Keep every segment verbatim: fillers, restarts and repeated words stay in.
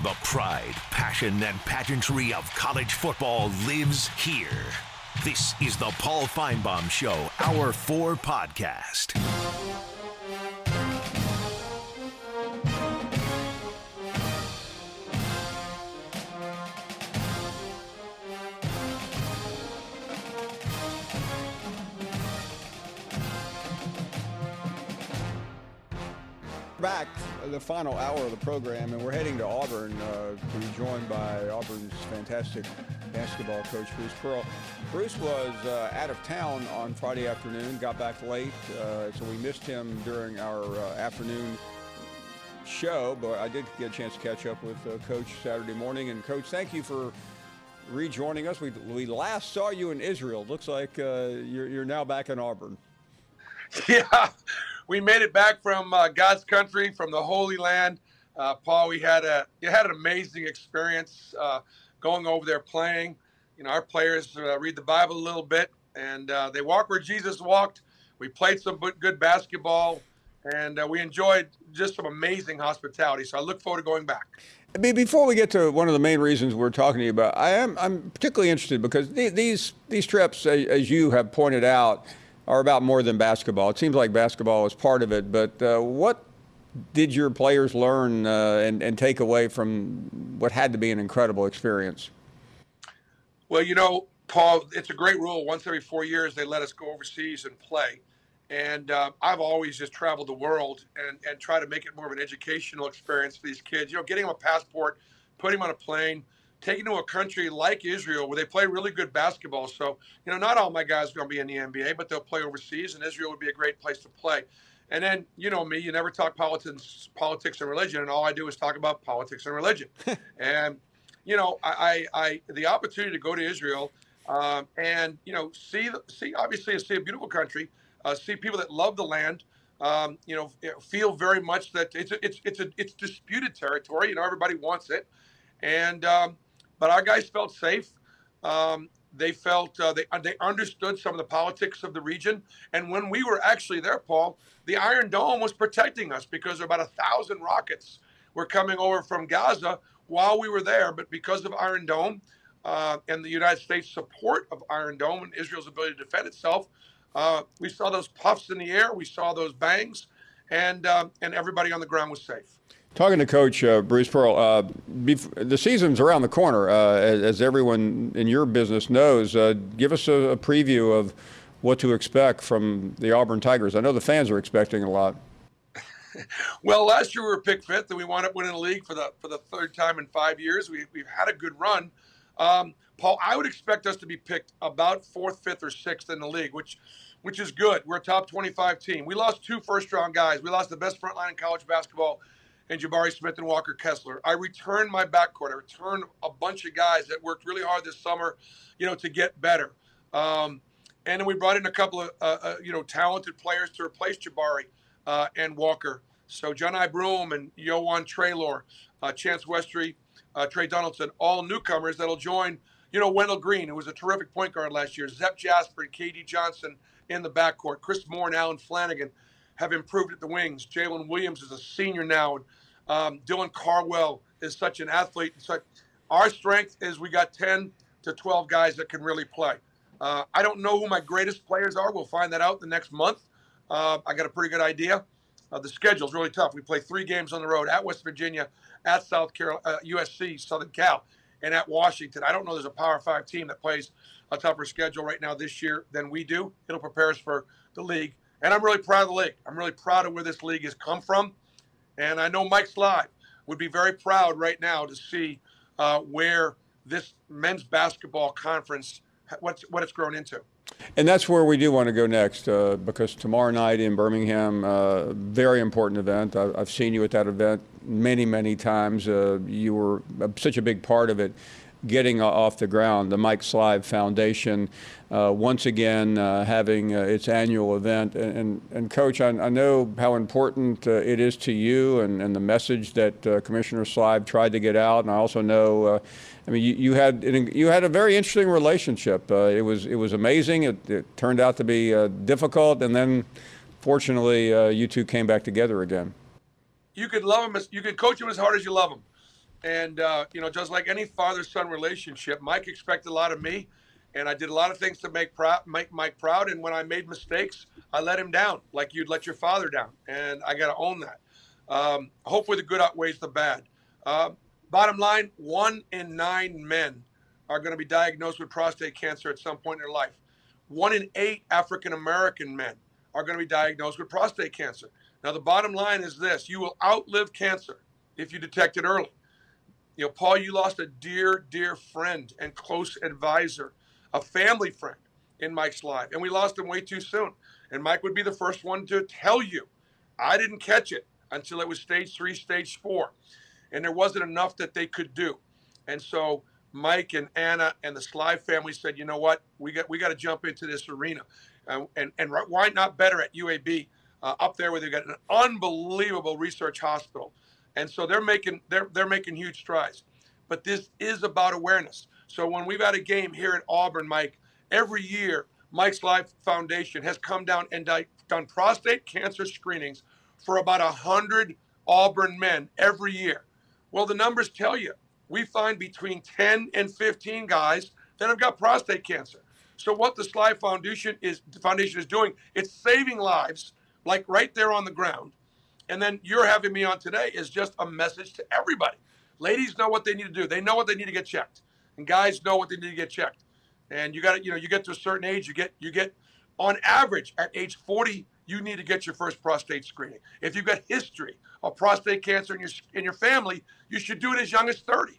The pride, passion, and pageantry of college football lives here. This is the Paul Finebaum Show, Hour four podcast. Back the final hour of the program, and we're heading to Auburn uh, to be joined by Auburn's fantastic basketball coach, Bruce Pearl. Bruce was uh, out of town on Friday afternoon, got back late, uh, so we missed him during our uh, afternoon show, but I did get a chance to catch up with uh, Coach Saturday morning. And Coach, thank you for rejoining us. We, we last saw you in Israel. Looks like uh, you're, you're now back in Auburn. Yeah. We made it back from uh, God's country, from the Holy Land. Uh, Paul, we had a you had an amazing experience uh, going over there playing. You know, our players uh, read the Bible a little bit, and uh, they walk where Jesus walked. We played some good basketball, and uh, we enjoyed just some amazing hospitality. So I look forward to going back. Before we get to one of the main reasons we're talking to you about, I am I'm particularly interested because these these trips, as you have pointed out, are about more than basketball. It seems like basketball is part of it, but uh, what did your players learn uh, and, and take away from what had to be an incredible experience? Well, you know, Paul, it's a great rule. Once every four years, they let us go overseas and play. And uh, I've always just traveled the world and, and try to make it more of an educational experience for these kids. You know, getting them a passport, putting them on a plane, taking to a country like Israel where they play really good basketball. So, you know, not all my guys are going to be in the N B A, but they'll play overseas, and Israel would be a great place to play. And then, you know me, you never talk politics, politics and religion, and all I do is talk about politics and religion. And, you know, I, I, I the opportunity to go to Israel um, and, you know, see, see obviously see a beautiful country, uh, see people that love the land, um, you know, feel very much that it's a, it's it's a, it's disputed territory. You know, everybody wants it. And, um, But our guys felt safe. Um, they felt uh, they they understood some of the politics of the region. And when we were actually there, Paul, the Iron Dome was protecting us because about a thousand rockets were coming over from Gaza while we were there. But because of Iron Dome uh, and the United States' support of Iron Dome and Israel's ability to defend itself, uh, we saw those puffs in the air. We saw those bangs, and uh, and everybody on the ground was safe. Talking to Coach uh, Bruce Pearl, uh, bef- the season's around the corner, uh, as, as everyone in your business knows. Uh, give us a, a preview of what to expect from the Auburn Tigers. I know the fans are expecting a lot. Well, last year we were picked fifth, and we wound up winning the league for the for the third time in five years. We, we've had a good run. Um, Paul, I would expect us to be picked about fourth, fifth, or sixth in the league, which which is good. We're a top twenty-five team. We lost two first-round guys. We lost the best front line in college basketball, and Jabari Smith and Walker Kessler. I returned my backcourt. I returned a bunch of guys that worked really hard this summer, you know, to get better. Um, and then we brought in a couple of, uh, uh, you know, talented players to replace Jabari uh, and Walker. So John I. Broom and Yohan Traylor, uh, Chance Westry, uh, Trey Donaldson, all newcomers that'll join, you know, Wendell Green, who was a terrific point guard last year, Zep Jasper and K D Johnson in the backcourt, Chris Moore and Alan Flanagan have improved at the wings. Jalen Williams is a senior now. And, um, Dylan Carwell is such an athlete. Such, our strength is we got ten to twelve guys that can really play. Uh, I don't know who my greatest players are. We'll find that out the next month. Uh, I got a pretty good idea. Uh, the schedule's really tough. We play three games on the road, at West Virginia, at South Carolina, uh, U S C, Southern Cal, and at Washington. I don't know there's a Power Five team that plays a tougher schedule right now this year than we do. It'll prepare us for the league. And I'm really proud of the league. I'm really proud of where this league has come from. And I know Mike Slive would be very proud right now to see uh, where this men's basketball conference, what's, what it's grown into. And that's where we do want to go next, uh, because tomorrow night in Birmingham, uh, very important event. I, I've seen you at that event many, many times. Uh, you were such a big part of it, getting off the ground. The Mike Slive Foundation, uh, once again, uh, having uh, its annual event. And, and, and Coach, I, I know how important uh, it is to you and, and the message that uh, Commissioner Slive tried to get out. And I also know, uh, I mean, you, you had you had a very interesting relationship. Uh, it was it was amazing. It, it turned out to be uh, difficult, and then, fortunately, uh, you two came back together again. You could love him, as, you can coach him as hard as you love him. And, uh, you know, just like any father-son relationship, Mike expected a lot of me, and I did a lot of things to make, proud, make Mike proud. And when I made mistakes, I let him down, like you'd let your father down. And I got to own that. Um, hopefully the good outweighs the bad. Uh, bottom line, one in nine men are going to be diagnosed with prostate cancer at some point in their life. One in eight African-American men are going to be diagnosed with prostate cancer. Now, the bottom line is this. You will outlive cancer if you detect it early. You know, Paul, you lost a dear, dear friend and close advisor, a family friend in Mike's life, and we lost him way too soon. And Mike would be the first one to tell you, I didn't catch it until it was stage three, stage four, and there wasn't enough that they could do. And so Mike and Anna and the Sly family said, you know what, we got we got to jump into this arena. Uh, and, and why not better at U A B uh, up there where they've got an unbelievable research hospital. And so they're making they're they're making huge strides. But this is about awareness. So when we've had a game here at Auburn, Mike, every year Mike's Life Foundation has come down and di- done prostate cancer screenings for about one hundred Auburn men every year. Well, the numbers tell you. We find between ten and fifteen guys that have got prostate cancer. So what the Sly Foundation is the foundation is doing, it's saving lives, like right there on the ground. And then you're having me on today is just a message to everybody. Ladies know what they need to do. They know what they need to get checked. And guys know what they need to get checked. And you got to, you know, you get to a certain age, you get, you get on average at age forty, you need to get your first prostate screening. If you've got history of prostate cancer in your in your family, you should do it as young as thirty.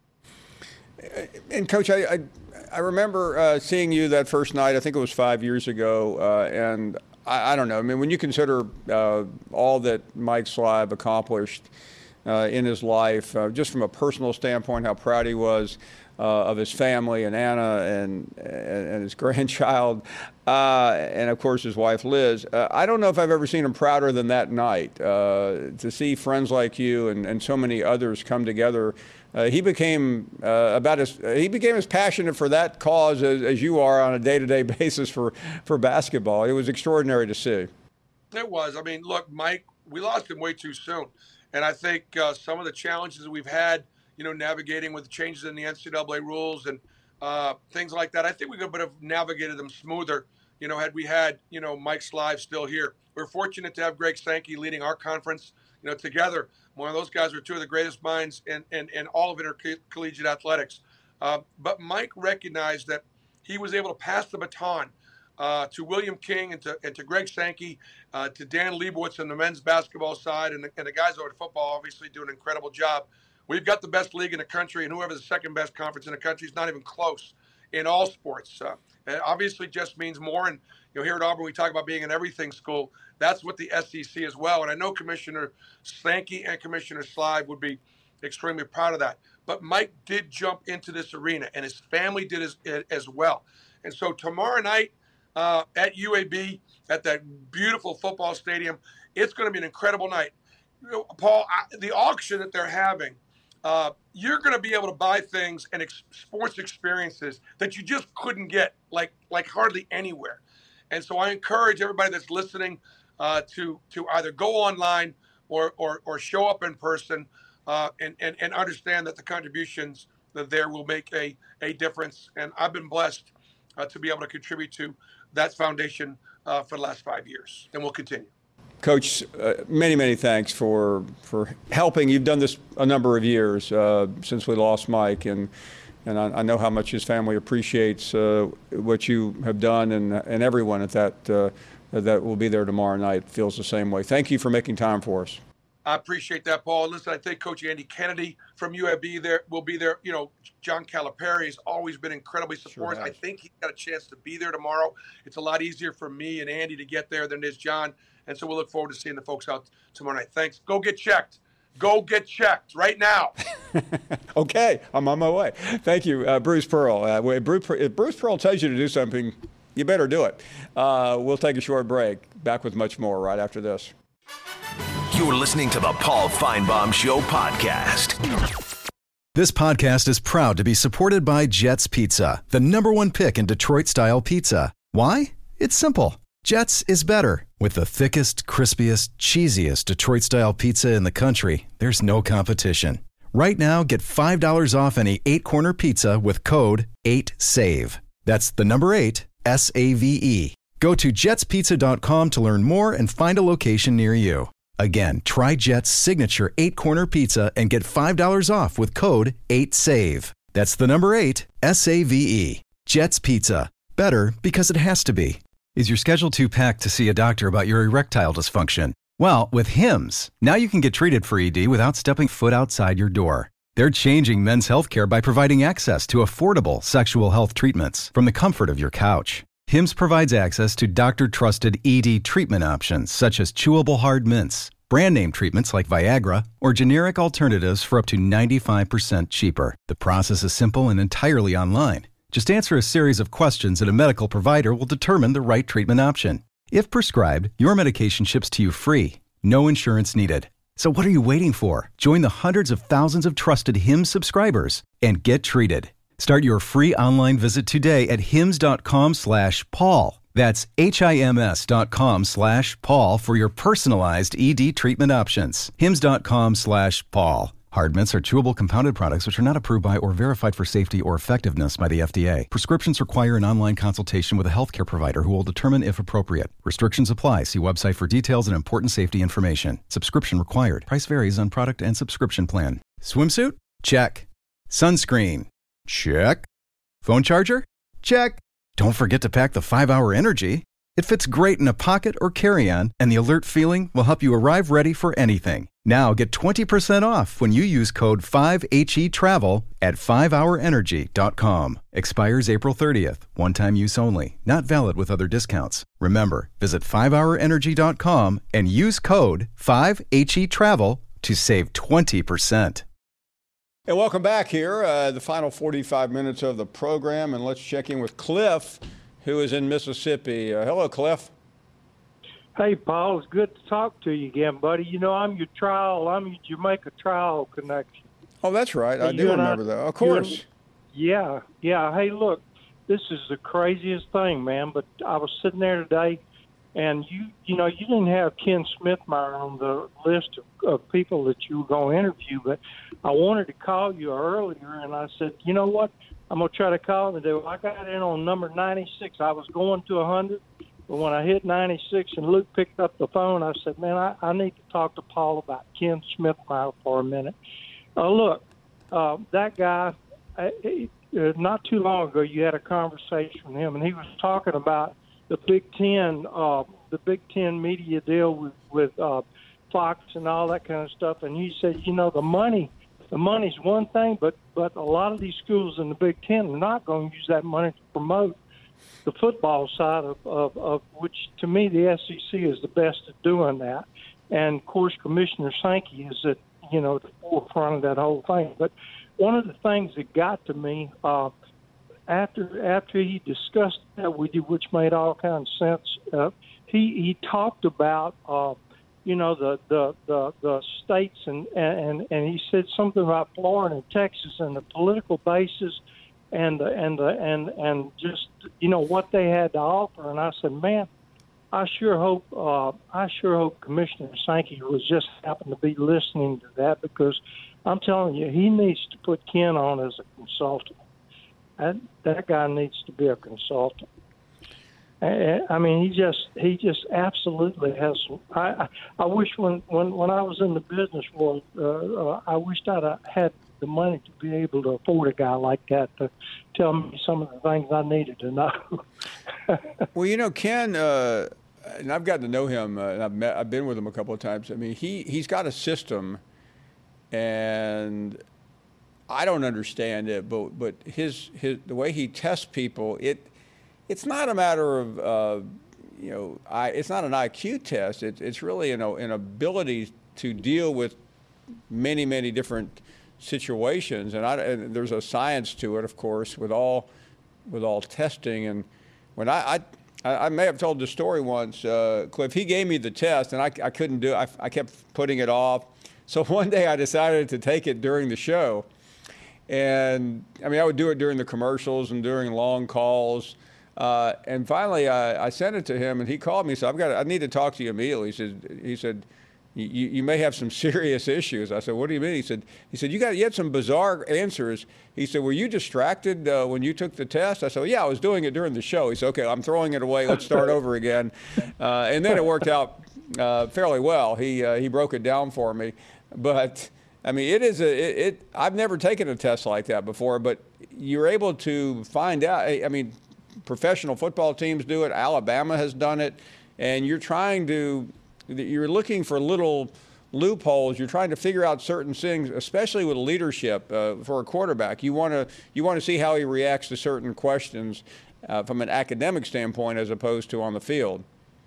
And Coach, I I, I remember uh, seeing you that first night. I think it was five years ago, uh, and I, I don't know. I mean, when you consider uh, all that Mike Sly accomplished uh, in his life, uh, just from a personal standpoint, how proud he was uh, of his family and Anna and and, and his grandchild, uh, and of course his wife Liz. Uh, I don't know if I've ever seen him prouder than that night. Uh, to see friends like you and, and so many others come together. Uh, he became uh, about as he became as passionate for that cause as, as you are on a day-to-day basis for, for basketball. It was extraordinary to see. It was. I mean, look, Mike, we lost him way too soon, and I think uh, some of the challenges we've had, you know, navigating with the changes in the N C double A rules and uh, things like that, I think we could have navigated them smoother, you know, had we had, you know, Mike Sly still here. We're fortunate to have Greg Sankey leading our conference, you know, together. One of those guys are two of the greatest minds in, in, in all of intercollegiate athletics. Uh, but Mike recognized that he was able to pass the baton uh, to William King and to, and to Greg Sankey, uh, to Dan Leibowitz on the men's basketball side, and the, and the guys over at football obviously do an incredible job. We've got the best league in the country, and whoever's the second best conference in the country is not even close in all sports. Uh, it obviously just means more. And you know, here at Auburn, we talk about being an everything school. That's what the S E C as well. And I know Commissioner Sankey and Commissioner Sly would be extremely proud of that. But Mike did jump into this arena, and his family did as, as well. And so tomorrow night uh, at U A B, at that beautiful football stadium, it's going to be an incredible night. You know, Paul, I, the auction that they're having, uh, you're going to be able to buy things and ex- sports experiences that you just couldn't get, like like hardly anywhere. And so I encourage everybody that's listening uh, to to either go online or or, or show up in person uh, and, and and understand that the contributions that there will make a a difference. And I've been blessed uh, to be able to contribute to that foundation uh, for the last five years, and we'll continue. Coach, uh, many, many thanks for for helping. You've done this a number of years uh, since we lost Mike, and and I, I know how much his family appreciates uh, what you have done, and and everyone at that uh, that will be there tomorrow night feels the same way. Thank you for making time for us. I appreciate that, Paul. Listen, I think Coach Andy Kennedy from U A B there will be there. You know, John Calipari has always been incredibly supportive. Sure I think he got a chance to be there tomorrow. It's a lot easier for me and Andy to get there than it is John. And so we'll look forward to seeing the folks out tomorrow night. Thanks. Go get checked. Go get checked right now. Okay, I'm on my way. Thank you, uh, Bruce Pearl. Uh, if Bruce Pearl tells you to do something, you better do it. Uh, we'll take a short break. Back with much more right after this. You're listening to the Paul Finebaum Show podcast. This podcast is proud to be supported by Jets Pizza, the number one pick in Detroit-style pizza. Why? It's simple. Jets is better. With the thickest, crispiest, cheesiest Detroit-style pizza in the country, there's no competition. Right now, get five dollars off any eight-corner pizza with code eight save. That's the number eight, S A V E. Go to jets pizza dot com to learn more and find a location near you. Again, try Jet's signature eight-corner pizza and get five dollars off with code eight save. That's the number eight, S A V E. Jet's Pizza. Better because it has to be. Is your schedule too packed to see a doctor about your erectile dysfunction? Well, with Hims, now you can get treated for E D without stepping foot outside your door. They're changing men's healthcare by providing access to affordable sexual health treatments from the comfort of your couch. Hims provides access to doctor-trusted E D treatment options such as chewable hard mints, brand name treatments like Viagra, or generic alternatives for up to ninety-five percent cheaper. The process is simple and entirely online. Just answer a series of questions and a medical provider will determine the right treatment option. If prescribed, your medication ships to you free. No insurance needed. So what are you waiting for? Join the hundreds of thousands of trusted Hims subscribers and get treated. Start your free online visit today at hims.com slash Paul. That's H-I-M-S dot com slash Paul for your personalized E D treatment options. Hims.com slash Paul. Hard mints are chewable compounded products which are not approved by or verified for safety or effectiveness by the F D A. Prescriptions require an online consultation with a healthcare provider who will determine if appropriate. Restrictions apply. See website for details and important safety information. Subscription required. Price varies on product and subscription plan. Swimsuit? Check. Sunscreen? Check. Phone charger? Check. Don't forget to pack the five hour Energy. It fits great in a pocket or carry-on, and the alert feeling will help you arrive ready for anything. Now get twenty percent off when you use code five H E travel at five hour energy dot com. Expires April thirtieth. One-time use only. Not valid with other discounts. Remember, visit five hour energy dot com and use code five H E travel to save twenty percent. Hey, welcome back here, uh, the final forty-five minutes of the program, and let's check in with Cliff, who is in Mississippi. Uh, hello, Cliff. Hey, Paul. It's good to talk to you again, buddy. You know, I'm your trial. I'm your Jamaica trial connection. Oh, that's right. I you do remember I, that. Of course. And, yeah, yeah. Hey, look, this is the craziest thing, man. But I was sitting there today, and you, you know, you didn't have Ken Smithmeyer on the list of, of people that you were going to interview, but I wanted to call you earlier, and I said, you know what? I'm going to try to call him today. I got in on number ninety-six. I was going to one hundred, but when I hit ninety-six and Luke picked up the phone, I said, man, I, I need to talk to Paul about Ken Smithmeyer for a minute. Uh, look, uh, that guy, uh, not too long ago, you had a conversation with him, and he was talking about the Big Ten, uh, the Big Ten media deal with, with uh, Fox and all that kind of stuff, and he said, you know, the money – The money's one thing, but, but a lot of these schools in the Big Ten are not going to use that money to promote the football side of, of, of which, to me, the S E C is the best at doing that. And, of course, Commissioner Sankey is at, you know, the forefront of that whole thing. But one of the things that got to me uh, after after he discussed that with you, which made all kinds of sense, uh, he, he talked about uh, – you know, the, the, the, the states, and, and, and he said something about Florida and Texas and the political basis and the, and the, and, and just, you know, what they had to offer. And I said, man, I sure hope, uh, I sure hope Commissioner Sankey was just happened to be listening to that, because I'm telling you, he needs to put Ken on as a consultant. That, that guy needs to be a consultant. I mean, he just he just absolutely has. I I, I wish when, when, when I was in the business world, uh, uh, I wished I'd uh, had the money to be able to afford a guy like that to tell me some of the things I needed to know. Well, you know, Ken, uh, and I've gotten to know him, uh, and I've met, I've been with him a couple of times. I mean, he he's got a system, and I don't understand it, but but his his the way he tests people, it. It's not a matter of, uh, you know, I, it's not an I Q test. It, it's really an, an ability to deal with many, many different situations. And, I, and there's a science to it, of course, with all with all testing. And when I, I, I may have told the story once, uh, Cliff, he gave me the test, and I, I couldn't do it. I, I kept putting it off. So one day I decided to take it during the show. And, I mean, I would do it during the commercials and during long calls. Uh, and finally, I, I sent it to him, and he called me. So I've got. I need to talk to you immediately. He said. He said, you, you may have some serious issues. I said, what do you mean? He said, he said, you got, you had some bizarre answers. He said, were you distracted uh, when you took the test? I said, well, yeah, I was doing it during the show. He said, okay, I'm throwing it away. Let's start over again. Uh, and then it worked out uh, fairly well. He, uh, he broke it down for me. But, I mean, it is a, it, it, I've never taken a test like that before, but you're able to find out. I mean, professional football teams do it. Alabama has done it. And you're trying to, you're looking for little loopholes. You're trying to figure out certain things, especially with leadership uh, for a quarterback. You want to you want to see how he reacts to certain questions uh, from an academic standpoint as opposed to on the field.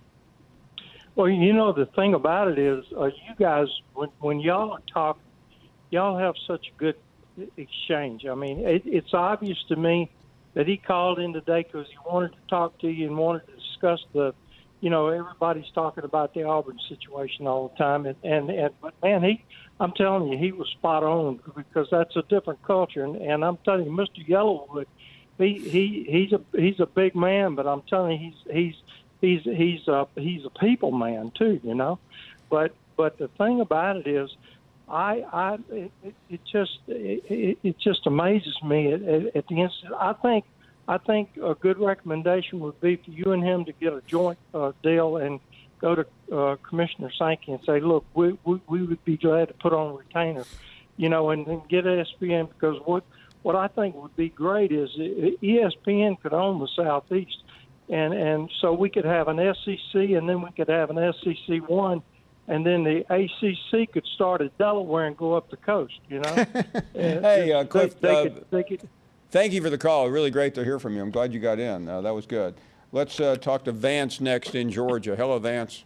Well, you know, the thing about it is uh, you guys, when, when y'all talk, y'all have such a good exchange. I mean, it, it's obvious to me that he called in today because he wanted to talk to you and wanted to discuss the, you know, everybody's talking about the Auburn situation all the time. And, and, and but, man, he, I'm telling you, he was spot on because that's a different culture. And, and I'm telling you, Mister Yellowwood, he, he, he's a he's a big man, but I'm telling you, he's he's he's he's a he's a people man too, you know. But but the thing about it is, I I it, it just it, it just amazes me at, at, at the instant. I think. I think a good recommendation would be for you and him to get a joint uh, deal and go to uh, Commissioner Sankey and say, look, we, we we would be glad to put on a retainer, you know, and, and get E S P N because what what I think would be great is E S P N could own the Southeast, and, and so we could have an S E C and then we could have an S E C one, and then the A C C could start at Delaware and go up the coast, you know. Hey, uh, Cliff, they, they uh, could, they could, thank you for the call. Really great to hear from you. I'm glad you got in. Uh, that was good. Let's uh, talk to Vance next in Georgia. Hello, Vance.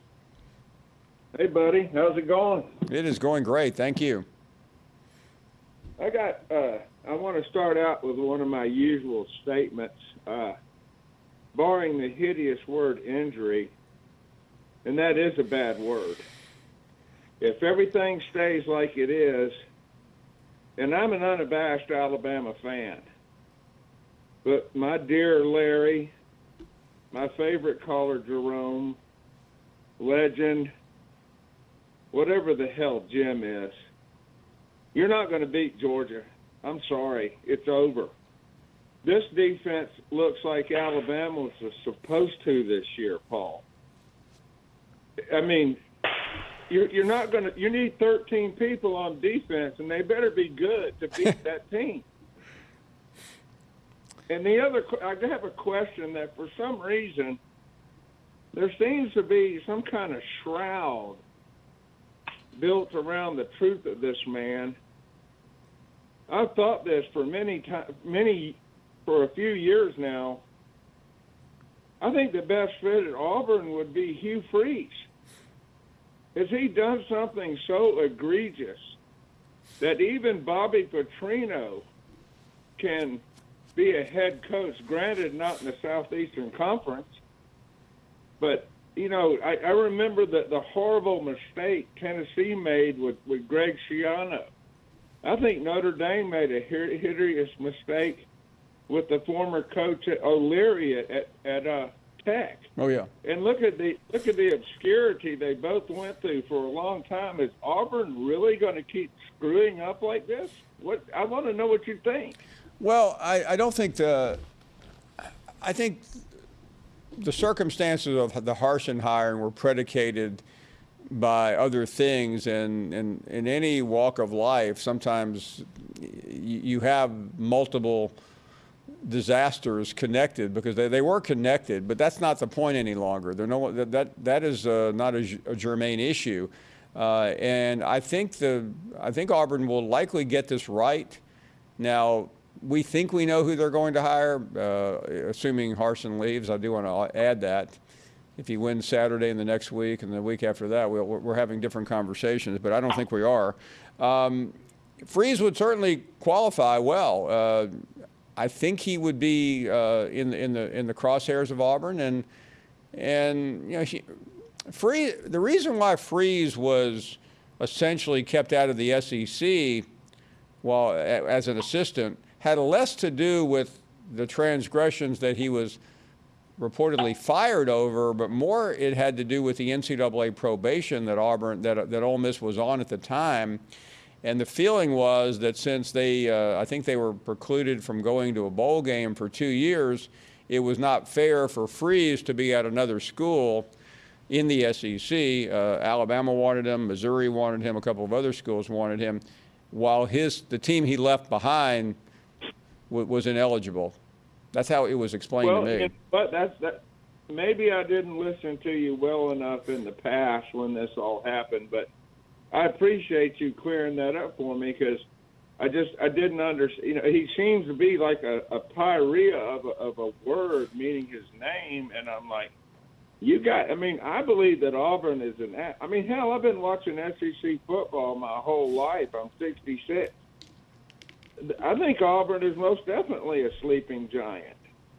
Hey, buddy. How's it going? It is going great. Thank you. I got. Uh, I want to start out with one of my usual statements. Uh, barring the hideous word injury, and that is a bad word. If everything stays like it is, and I'm an unabashed Alabama fan, but my dear Larry, my favorite caller, Jerome, legend, whatever the hell Jim is, you're not going to beat Georgia. I'm sorry. It's over. This defense looks like Alabama was supposed to this year, Paul. I mean, you're, you're not going to – you need thirteen people on defense, and they better be good to beat that team. And the other, I have a question that for some reason there seems to be some kind of shroud built around the truth of this man. I've thought this for many times, many, for a few years now. I think the best fit at Auburn would be Hugh Freeze. Has he done something so egregious that even Bobby Petrino can be a head coach, granted not in the Southeastern Conference, but, you know, I, I remember the, the horrible mistake Tennessee made with, with Greg Schiano. I think Notre Dame made a hideous mistake with the former coach at O'Leary at, at, at uh, Tech. Oh, yeah. And look at the look at the obscurity they both went through for a long time. Is Auburn really going to keep screwing up like this? What I want to know what you think. Well, I, I don't think the – I think the circumstances of the Harsin hiring were predicated by other things. And, and in any walk of life, sometimes you, you have multiple disasters connected because they, they were connected, but that's not the point any longer. They're no, that, that, that is uh, not a, a germane issue. Uh, and I think, the, I think Auburn will likely get this right. Now, we think we know who they're going to hire, uh, assuming Harsin leaves. I do want to add that. If he wins Saturday and the next week and the week after that, we'll, we're having different conversations, but I don't think we are. Um, Freeze would certainly qualify well. Uh, I think he would be uh, in, in, the, in the crosshairs of Auburn. And, and you know, he, Freeze, the reason why Freeze was essentially kept out of the S E C while, as an assistant had less to do with the transgressions that he was reportedly fired over, but more it had to do with the N C double A probation that Auburn, that, that Ole Miss was on at the time. And the feeling was that since they, uh, I think they were precluded from going to a bowl game for two years, it was not fair for Freeze to be at another school in the S E C. Uh, Alabama wanted him, Missouri wanted him, a couple of other schools wanted him, while his the team he left behind w- was ineligible. That's how it was explained well, to me. It, but that's that. Maybe I didn't listen to you well enough in the past when this all happened, but I appreciate you clearing that up for me because I just I didn't understand. You know, he seems to be like a, a pyrrhia of a, of a word meaning his name, and I'm like, you got. I mean, I believe that Auburn is an. I mean, hell, I've been watching S E C football my whole life. I'm sixty-six. I think Auburn is most definitely a sleeping giant.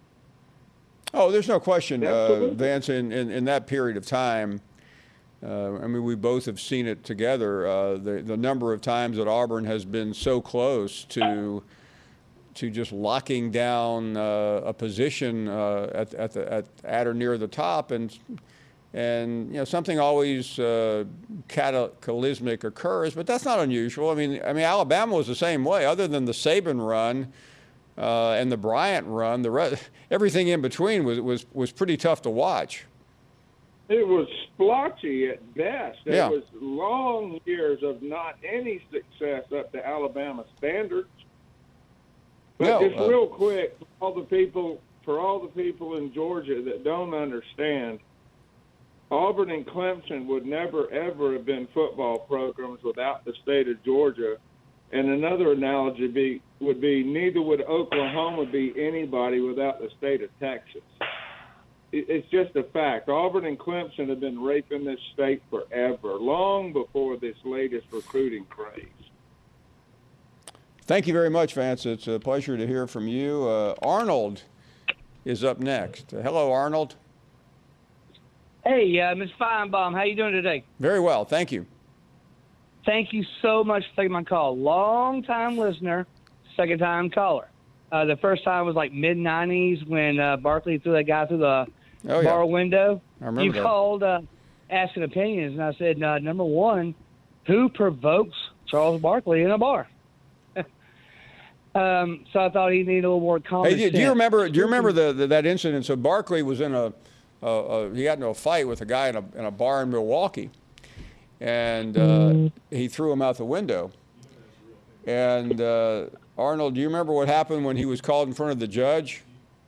Oh, there's no question, uh, Vance. In, in in that period of time. Uh, I mean, we both have seen it together. Uh, the the number of times that Auburn has been so close to to just locking down uh, a position uh, at at, the, at at or near the top, and and you know something always uh, cataclysmic occurs, but that's not unusual. I mean, I mean Alabama was the same way. Other than the Saban run uh, and the Bryant run, the re- everything in between was was was pretty tough to watch. It was splotchy at best. It yeah. was long years of not any success up to Alabama standards. But no, just uh, real quick, for all the people for all the people in Georgia that don't understand, Auburn and Clemson would never ever have been football programs without the state of Georgia. And another analogy be, would be neither would Oklahoma be anybody without the state of Texas. It's just a fact. Auburn and Clemson have been raping this state forever, long before this latest recruiting craze. Thank you very much, Vance. It's a pleasure to hear from you. Uh, Arnold is up next. Uh, hello, Arnold. Hey, uh, Miz Feinbaum, how you doing today? Very well, thank you. Thank you so much for taking my call. Long-time listener, second-time caller. Uh, the first time was like mid nineties when uh, Barkley threw that guy through the oh, bar yeah. window. I remember you that. called uh, asking opinions, and I said, uh, number one, who provokes Charles Barkley in a bar? um, so I thought he needed a little more common Hey, do, sense. do you remember? Do you remember the, the that incident? So Barkley was in a, uh, uh, he got into a fight with a guy in a in a bar in Milwaukee, and uh, mm. he threw him out the window. And uh, Arnold, do you remember what happened when he was called in front of the judge?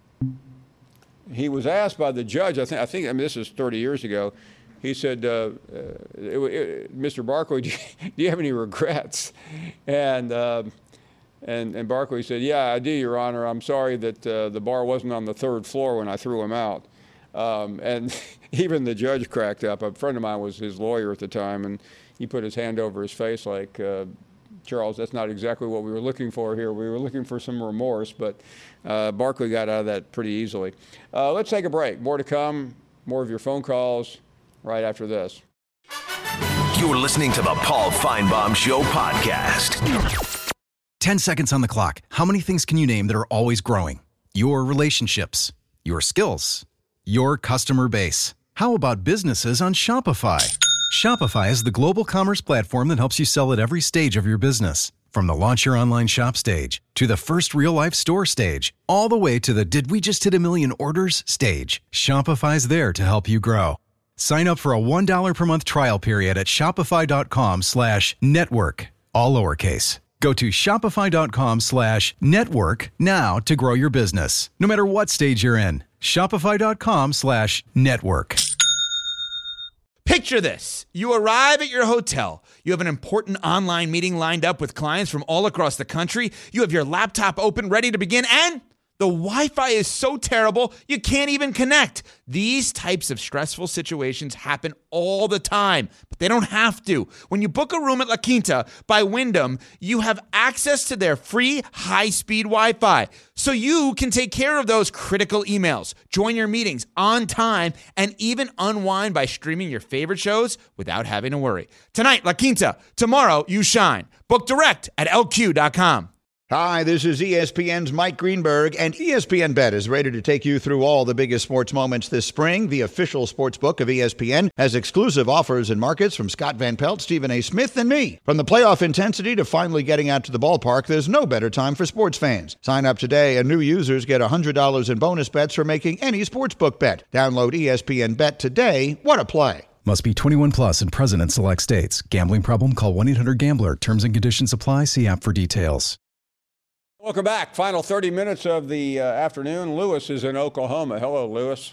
He was asked by the judge, I think, I think, I mean, this is thirty years ago. He said, uh, uh, it, it, Mister Barkley, do you, do you have any regrets? And, uh, and and Barkley said, yeah, I do, Your Honor. I'm sorry that uh, the bar wasn't on the third floor when I threw him out. Um, and even the judge cracked up. A friend of mine was his lawyer at the time, and he put his hand over his face like, uh, Charles, that's not exactly what we were looking for here. We were looking for some remorse, but uh, Barkley got out of that pretty easily. Uh, let's take a break. More to come, more of your phone calls right after this. You're listening to the Paul Feinbaum Show podcast. Ten seconds on the clock. How many things can you name that are always growing? Your relationships, your skills, your customer base. How about businesses on Shopify? Shopify is the global commerce platform that helps you sell at every stage of your business. From the launch your online shop stage, to the first real-life store stage, all the way to the did we just hit a million orders stage. Shopify's there to help you grow. Sign up for a one dollar per month trial period at shopify.com slash network, all lowercase. Go to shopify.com slash network now to grow your business, no matter what stage you're in. Shopify.com slash network. Picture this. You arrive at your hotel. You have an important online meeting lined up with clients from all across the country. You have your laptop open, ready to begin, and the Wi-Fi is so terrible, you can't even connect. These types of stressful situations happen all the time, but they don't have to. When you book a room at La Quinta by Wyndham, you have access to their free high-speed Wi-Fi, so you can take care of those critical emails, join your meetings on time, and even unwind by streaming your favorite shows without having to worry. Tonight, La Quinta. Tomorrow, you shine. Book direct at L Q dot com. Hi, this is E S P N's Mike Greenberg, and E S P N Bet is ready to take you through all the biggest sports moments this spring. The official sports book of E S P N has exclusive offers and markets from Scott Van Pelt, Stephen A. Smith, and me. From the playoff intensity to finally getting out to the ballpark, there's no better time for sports fans. Sign up today, and new users get one hundred dollars in bonus bets for making any sportsbook bet. Download E S P N Bet today. What a play. Must be twenty-one plus and present in select states. Gambling problem? Call one eight hundred gambler. Terms and conditions apply. See app for details. Welcome back. Final thirty minutes of the uh, afternoon. Lewis is in Oklahoma. Hello, Lewis.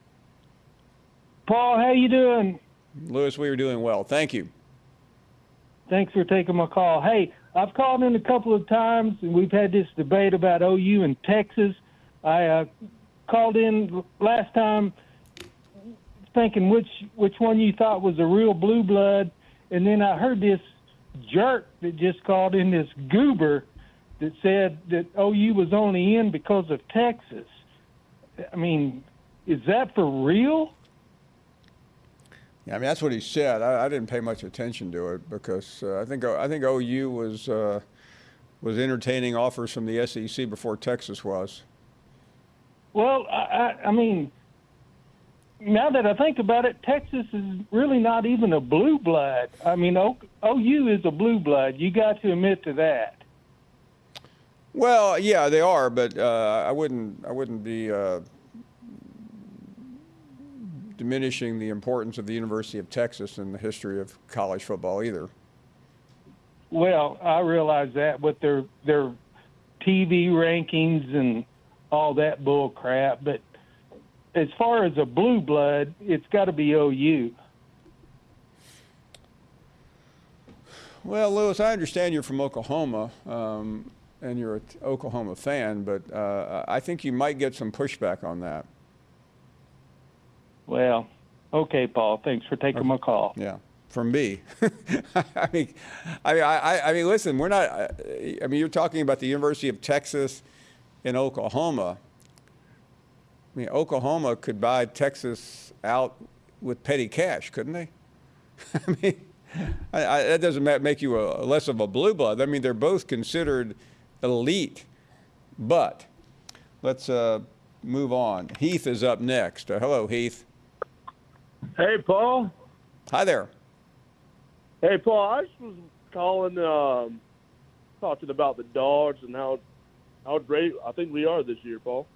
Paul, how you doing? Lewis, we are doing well. Thank you. Thanks for taking my call. Hey, I've called in a couple of times, and we've had this debate about O U and Texas. I uh, called in last time thinking which which one you thought was a real blue blood, and then I heard this jerk that just called in, this goober, that said that O U was only in because of Texas. I mean, is that for real? Yeah, I mean, that's what he said. I, I didn't pay much attention to it because uh, I think I think O U was uh, was entertaining offers from the S E C before Texas was. Well, I, I, I mean, now that I think about it, Texas is really not even a blue blood. I mean, o, OU is a blue blood. You got to admit to that. Well, yeah, they are, but uh, I wouldn't I wouldn't be uh, diminishing the importance of the University of Texas in the history of college football either. Well, I realize that with their their T V rankings and all that bull crap, but as far as a blue blood, it's got to be O U. Well, Lewis, I understand you're from Oklahoma. Um, and you're an Oklahoma fan, but uh, I think you might get some pushback on that. Well, okay, Paul. Thanks for taking okay. my call. Yeah, from me. I mean, I, I, I mean, listen, we're not. I mean, you're talking about the University of Texas in Oklahoma. I mean, Oklahoma could buy Texas out with petty cash, couldn't they? I mean, I, I, that doesn't make you a, less of a blue blood. I mean, they're both considered elite, but let's uh, move on. Heath is up next. Uh, hello, Heath. Hey, Paul. Hi there. Hey, Paul. I just was calling, um, talking about the Dogs and how how great I think we are this year, Paul.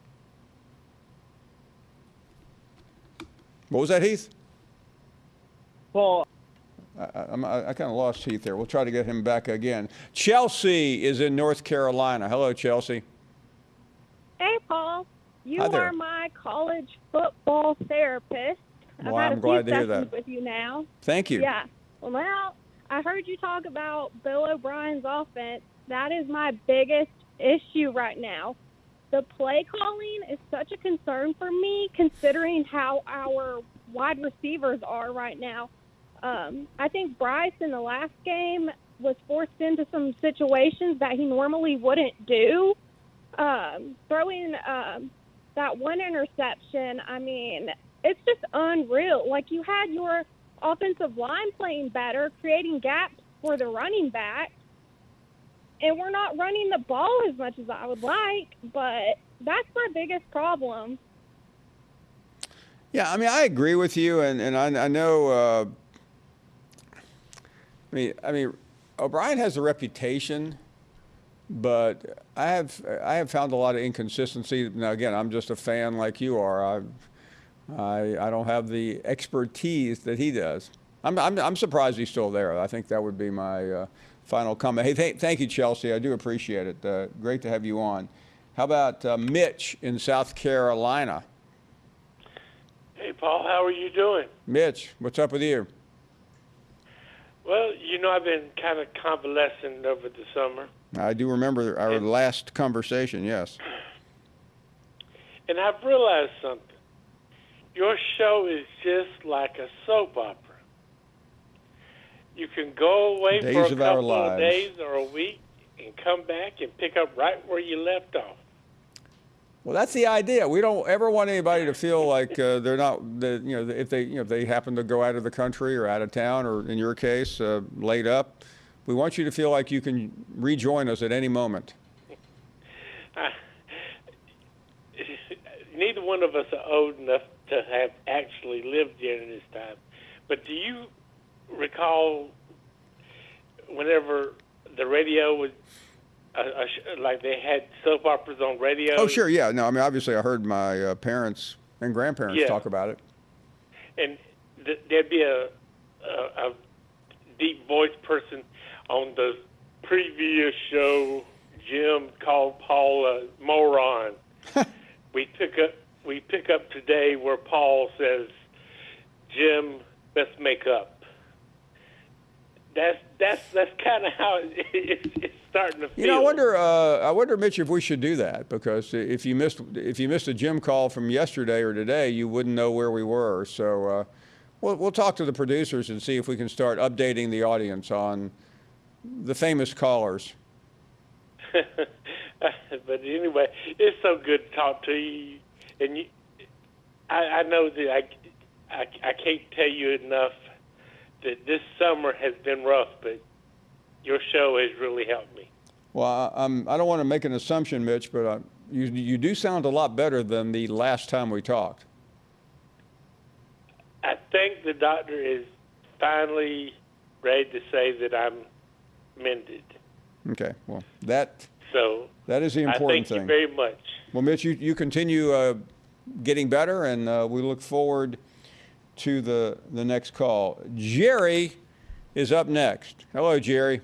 What was that, Heath? Paul. I, I, I kind of lost Heath there. We'll try to get him back again. Chelsea is in North Carolina. Hello, Chelsea. Hey, Paul. You are my college football therapist. Well, I've had I'm a glad few to hear sessions that. with you now. Thank you. Yeah. Well, now I heard you talk about Bill O'Brien's offense. That is my biggest issue right now. The play calling is such a concern for me, considering how our wide receivers are right now. Um, I think Bryce in the last game was forced into some situations that he normally wouldn't do. Um, throwing um, that one interception, I mean, it's just unreal. Like, you had your offensive line playing better, creating gaps for the running back, and we're not running the ball as much as I would like, but that's my biggest problem. Yeah, I mean, I agree with you, and, and I, I know uh, – I mean, I mean, O'Brien has a reputation, but I have I have found a lot of inconsistency. Now, again, I'm just a fan like you are. I I, I don't have the expertise that he does. I'm I'm, I'm surprised he's still there. I think that would be my uh, final comment. Hey, th- thank you, Chelsea. I do appreciate it. Uh, great to have you on. How about uh, Mitch in South Carolina? Hey, Paul. How are you doing? Mitch, what's up with you? Well, you know, I've been kind of convalescent over the summer. I do remember our and, last conversation, yes. And I've realized something. Your show is just like a soap opera. You can go away days for a of couple of days or a week and come back and pick up right where you left off. Well, that's the idea. We don't ever want anybody to feel like uh, they're not, the, you know, if they, you know, if they happen to go out of the country or out of town, or in your case, uh, laid up. We want you to feel like you can rejoin us at any moment. I, neither one of us are old enough to have actually lived during this time. But do you recall whenever the radio was, uh, uh, like they had soap operas on radio? Oh, sure, yeah. No, I mean, obviously I heard my uh, parents and grandparents Yeah. talk about it. And th- there'd be a, a, a deep voice person on the previous show. Jim called Paul a moron. we pick up we pick up today where Paul says, "Jim, let's make up." That's that's that's kind of how it, it's, it's starting to feel. You know, I wonder, uh, I wonder, Mitch, if we should do that, because if you missed if you missed a Jim call from yesterday or today, you wouldn't know where we were. So uh, we'll we'll talk to the producers and see if we can start updating the audience on the famous callers. But anyway, it's so good to talk to you, and you, I, I know that I, I I can't tell you enough that this summer has been rough, but your show has really helped me. Well, I, I'm, I don't want to make an assumption, Mitch, but I, you you do sound a lot better than the last time we talked. I think the doctor is finally ready to say that I'm mended. Okay, well, that So that is the important I thank thing. you very much. Well, Mitch, you, you continue uh, getting better, and uh, we look forward to the the next call. Jerry is up next. Hello, Jerry.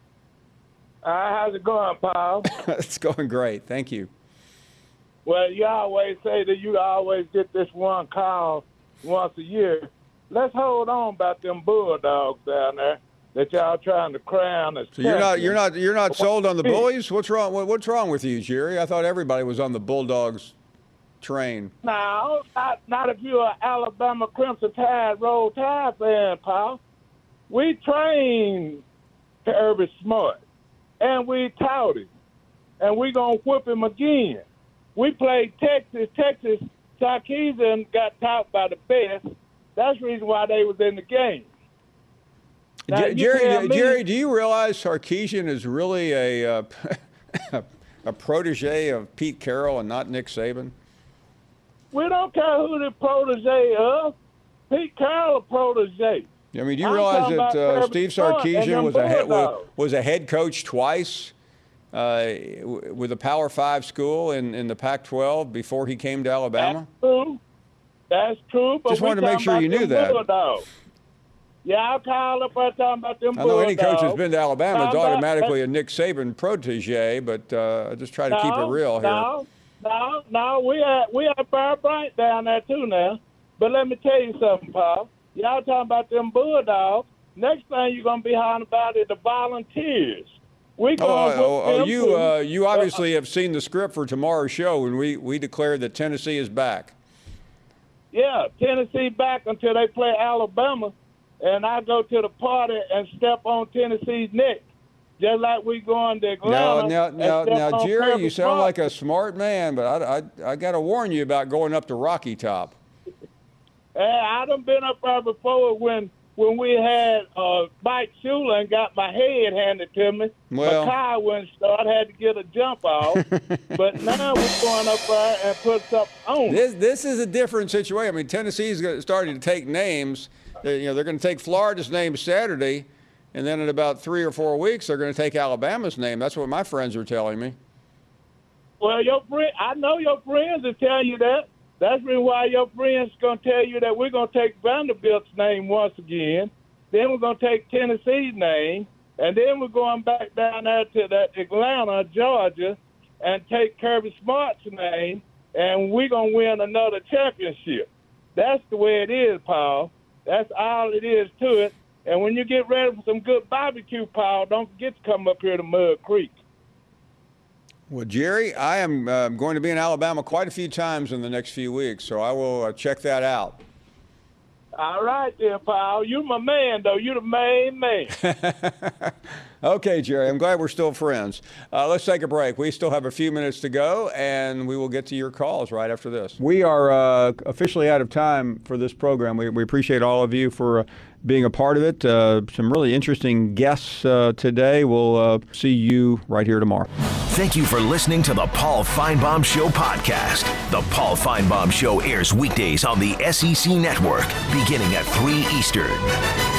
Uh, how's it going, Paul? It's going great. Thank you. Well, you always say that you always get this one call once a year. Let's hold on about them Bulldogs down there that y'all trying to crown as So you're not champions. you're not you're not sold on the Bullies? What's wrong? What, what's wrong with you, Jerry? I thought everybody was on the Bulldogs train. No, not, not if you're an Alabama Crimson Tide, Roll Tide fan, Paul. We trained Kirby Smart, and we taught him, and we going to whip him again. We played Texas. Texas, Sarkisian got taught by the best. That's the reason why they was in the game. Now, Jer- you Jerry, tell me- Jerry, do you realize Sarkisian is really a uh, a protege of Pete Carroll and not Nick Saban? We don't care who the protege of. Pete Carroll a protege. I mean, do you I'm realize talking that about uh, Kirby Steve Smart and Sarkisian them was a head, was, Bulldogs. was a head coach twice uh, w- with a Power Five school in, in the Pac twelve before he came to Alabama? That's true. That's true. But Just we wanted to make talking sure about you knew them that. Bulldogs. Yeah, I'll call up and talking about them I know any coach Bulldogs. who's been to Alabama is Talking about- automatically a Nick Saban protege, but uh, I just try to keep it No, real here. No, no, no. We had we had Bear Bryant down there too now. But let me tell you something, Paul. Y'all talking about them Bulldogs. Next thing you're gonna be hollering about is the Volunteers. We Oh, gonna oh, whip oh, oh, them you too. uh, you obviously have seen the script for tomorrow's show, and we, we declared that Tennessee is back. Yeah, Tennessee back until they play Alabama, and I go to the party and step on Tennessee's neck, just like we going to Now, Atlanta. now, and now, step now, on Jerry, Kirby you sound Smart. like a smart man, but I, I, I got to warn you about going up to Rocky Top. Hey, I done been up there before when when we had uh, Mike Shula and got my head handed to me. Well- my car wouldn't start. I had to get a jump off. But now we're going up there and put something on. This this is a different situation. I mean, Tennessee's go- starting to take names. They, you know, they're going to take Florida's name Saturday, and then in about three or four weeks, they're going to take Alabama's name. That's what my friends are telling me. Well, your friend, I know your friends will tell you that. That's the reason why your friends going to tell you that we're going to take Vanderbilt's name once again. Then we're going to take Tennessee's name. And then we're going back down there to that Atlanta, Georgia, and take Kirby Smart's name. And we're going to win another championship. That's the way it is, Paul. That's all it is to it. And when you get ready for some good barbecue, Paul, don't forget to come up here to Mud Creek. Well, Jerry, I am uh, going to be in Alabama quite a few times in the next few weeks, so I will uh, check that out. All right, then, Paul. You my man, though. You the main man. Okay, Jerry, I'm glad we're still friends. Uh, let's take a break. We still have a few minutes to go, and we will get to your calls right after this. We are uh, officially out of time for this program. We, we appreciate all of you for uh, being a part of it. Uh, some really interesting guests uh, today. We'll uh, see you right here tomorrow. Thank you for listening to the Paul Feinbaum Show podcast. The Paul Feinbaum Show airs weekdays on the S E C Network, beginning at three Eastern.